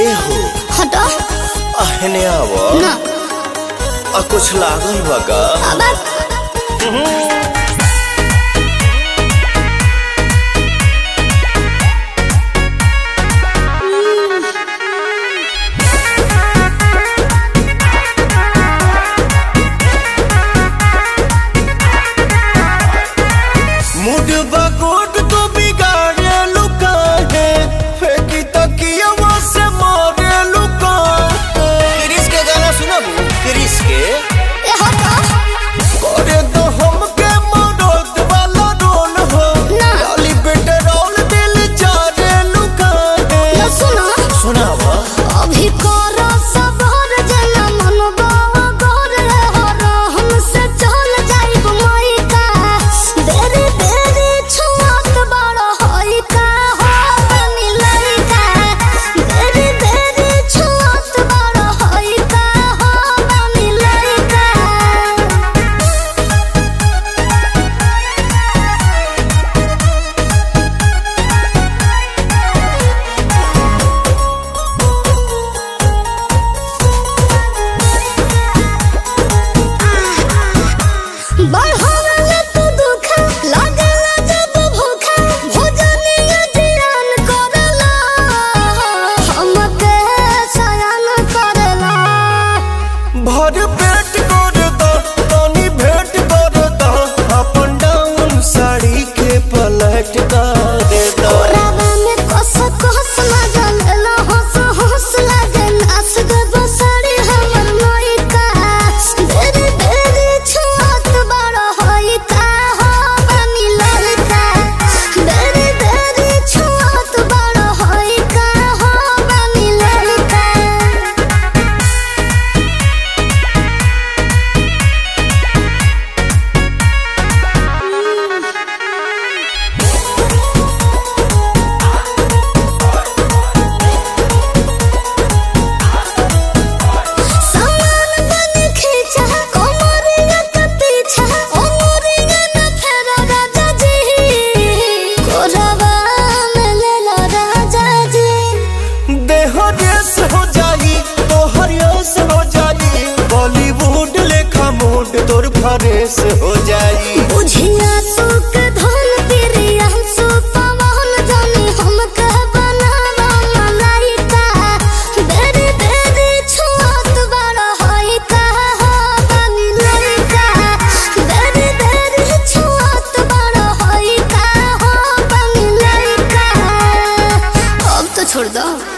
हो हटो आहने आवा ना कुछ लागल बका मुड बगोट तो बिगाड़े लुका है फेंकी तकिया से मारे लुका क्रिस के गाना सुना क्रिस के ए हटो करे तो हमके मदद वाला रोल हो डाली पेट्रोल दिल चारे लुका है ना सुनो सुनावा अभी करो सबर जना मन बावा गोर हो हमसे चल जाइब मई का देरी देरी छुआत बड़ होई का हो मिलई का देरी देरी छुआत बड़ होई का हो मिलई का बढ़ावला तू दुख लागला जब भूखा भोजनिया जियान करला हमके सयान करला भर पेट कर दो तनी भेंट कर दो अपन डाउन साड़ी के पलट कर दो रावा में कस कस लागल हंस हंस लागल नाच गब साड़ी हमर मई का देरी देरी छुआत बड़ होई का हो मिलल का देरी देरी छुआत बड़ होई का हो मिलल का सामान बन खींचा कोमरिया के पीछा उमरिया न फेरा राजा जी कोरवा में ले लो राजा जी देह रेस हो जाई तो हरियस हो जाई बॉलीवुड लेखा मूड तोर फरेस हो जाई बुझिया सुख धन प्रिया सुपवन जानी हमके बनावा मलाइका देरी देरी छुआत बड़ होई का हो मिलइका देरी देरी छुआत बड़ होई का हो मिलइका अब तो छोड़ दो।